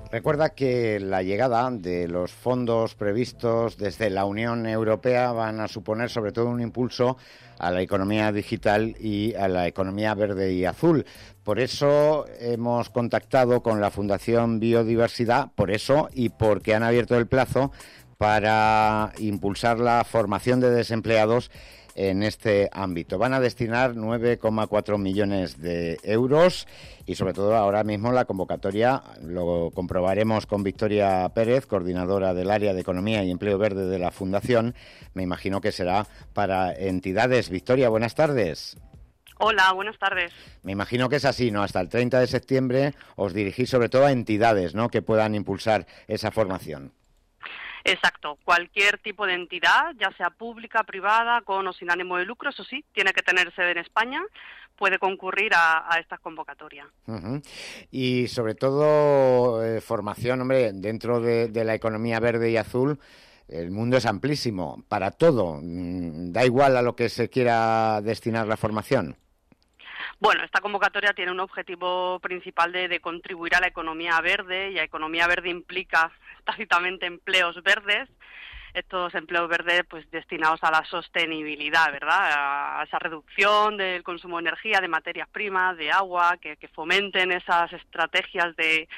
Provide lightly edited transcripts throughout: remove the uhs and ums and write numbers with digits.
Recuerda que la llegada de los fondos previstos desde la Unión Europea van a suponer sobre todo un impulso a la economía digital y a la economía verde y azul. Por eso hemos contactado con la Fundación Biodiversidad, por eso y porque han abierto el plazo para impulsar la formación de desempleados en este ámbito. Van a destinar 9,4 millones de euros y sobre todo ahora mismo la convocatoria lo comprobaremos con Victoria Pérez, coordinadora del área de Economía y Empleo Verde de la Fundación. Me imagino que será para entidades. Victoria, buenas tardes. Hola, buenas tardes. Me imagino que es así, ¿no? Hasta el 30 de septiembre os dirigís sobre todo a entidades, ¿no?, que puedan impulsar esa formación. Exacto, cualquier tipo de entidad, ya sea pública, privada, con o sin ánimo de lucro, eso sí, tiene que tener sede en España, puede concurrir a estas convocatorias. Uh-huh. Y sobre todo formación, hombre, dentro de la economía verde y azul, el mundo es amplísimo, para todo, da igual a lo que se quiera destinar la formación. Bueno, esta convocatoria tiene un objetivo principal de contribuir a la economía verde, y a economía verde implica tácitamente empleos verdes. Estos empleos verdes pues destinados a la sostenibilidad, ¿verdad? A esa reducción del consumo de energía, de materias primas, de agua, que fomenten esas estrategias de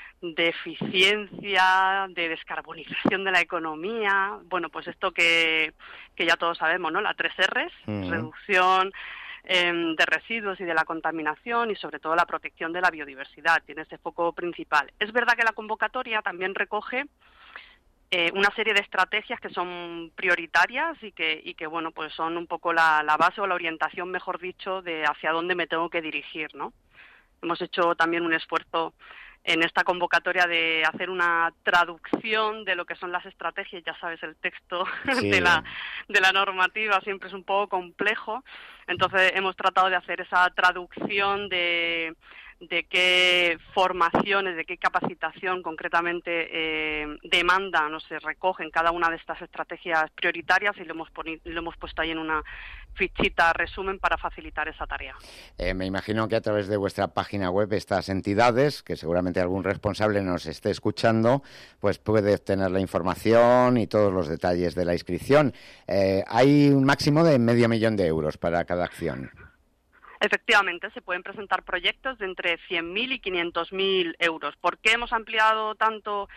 eficiencia, de descarbonización de la economía. Bueno, pues esto que ya todos sabemos, ¿no? Las 3 R's, reducción de residuos y de la contaminación, y sobre todo la protección de la biodiversidad, tiene ese foco principal. Es verdad que la convocatoria también recoge una serie de estrategias que son prioritarias y que bueno, pues son un poco la base o la orientación, mejor dicho, de hacia dónde me tengo que dirigir, ¿no? Hemos hecho también un esfuerzo en esta convocatoria de hacer una traducción de lo que son las estrategias. Ya sabes, el texto sí. de la normativa siempre es un poco complejo, entonces hemos tratado de hacer esa traducción de qué formaciones, de qué capacitación concretamente demanda, no se recoge en cada una de estas estrategias prioritarias, y lo hemos puesto ahí en una fichita resumen para facilitar esa tarea. Me imagino que a través de vuestra página web estas entidades, que seguramente algún responsable nos esté escuchando, pues puede obtener la información y todos los detalles de la inscripción. Hay un máximo de 500.000 euros para cada acción. Efectivamente, se pueden presentar proyectos de entre 100.000 y 500.000 euros. ¿Por qué hemos ampliado tanto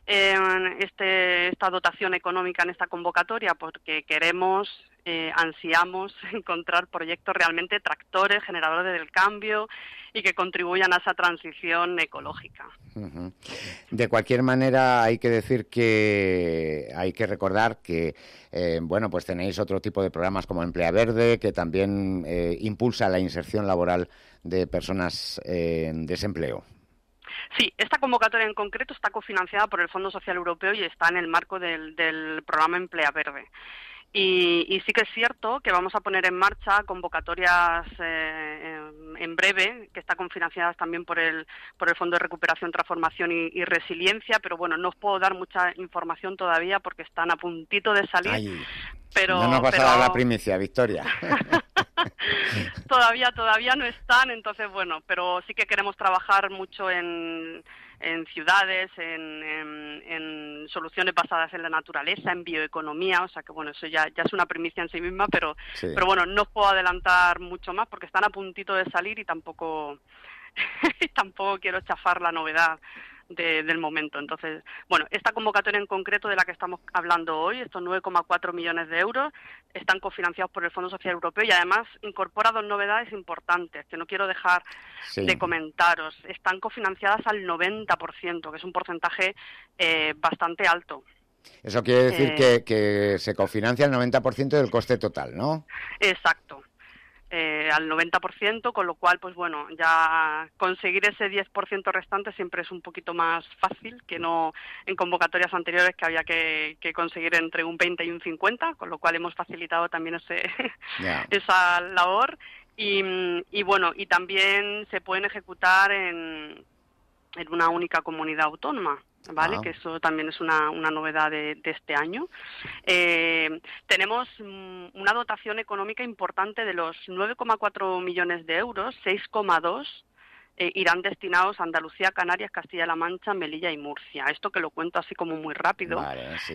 esta dotación económica en esta convocatoria? Porque ansiamos encontrar proyectos realmente tractores, generadores del cambio y que contribuyan a esa transición ecológica. Uh-huh. De cualquier manera, hay que decir que hay que recordar que bueno, pues tenéis otro tipo de programas como Emplea Verde, que también impulsa la inserción laboral de personas en desempleo. Sí, esta convocatoria en concreto está cofinanciada por el Fondo Social Europeo y está en el marco del programa Emplea Verde. Y sí que es cierto que vamos a poner en marcha convocatorias en breve, que están cofinanciadas también por el Fondo de Recuperación, Transformación y Resiliencia, pero bueno, no os puedo dar mucha información todavía porque están a puntito de salir. Ay, pero no nos vas a dar la primicia, Victoria. Todavía no están, entonces bueno, pero sí que queremos trabajar mucho en ciudades, en soluciones basadas en la naturaleza, en bioeconomía, o sea que bueno, eso ya es una primicia en sí misma, pero bueno, no os puedo adelantar mucho más porque están a puntito de salir y tampoco quiero chafar la novedad del momento. Entonces, bueno, esta convocatoria en concreto de la que estamos hablando hoy, estos 9,4 millones de euros, están cofinanciados por el Fondo Social Europeo y además incorpora 2 novedades importantes que no quiero dejar de comentaros. Están cofinanciadas al 90%, que es un porcentaje bastante alto. Eso quiere decir que se cofinancia el 90% del coste total, ¿no? Exacto. Al 90%, con lo cual, pues bueno, ya conseguir ese 10% restante siempre es un poquito más fácil que no en convocatorias anteriores, que había que conseguir entre un 20 y un 50, con lo cual hemos facilitado también esa labor. Y bueno, y también se pueden ejecutar en una única comunidad autónoma, ¿vale? Que eso también es una novedad de este año. Tenemos una dotación económica importante de los 9,4 millones de euros, 6,2 irán destinados a Andalucía, Canarias, Castilla-La Mancha, Melilla y Murcia. Esto que lo cuento así como muy rápido. Vale, sí.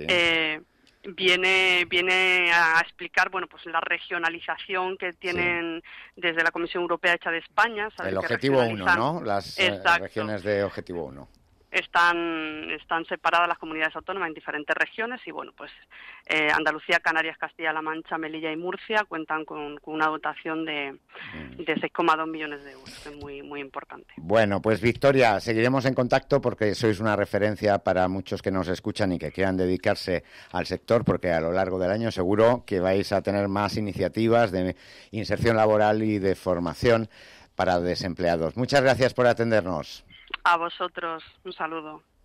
Viene a explicar, bueno, pues la regionalización que tienen desde la Comisión Europea hecha de España. El objetivo 1, ¿no? Las regiones de objetivo 1. Están separadas las comunidades autónomas en diferentes regiones y, bueno, pues Andalucía, Canarias, Castilla-La Mancha, Melilla y Murcia cuentan con una dotación de 6,2 millones de euros, que es muy, muy importante. Bueno, pues Victoria, seguiremos en contacto porque sois una referencia para muchos que nos escuchan y que quieran dedicarse al sector, porque a lo largo del año seguro que vais a tener más iniciativas de inserción laboral y de formación para desempleados. Muchas gracias por atendernos. A vosotros, un saludo.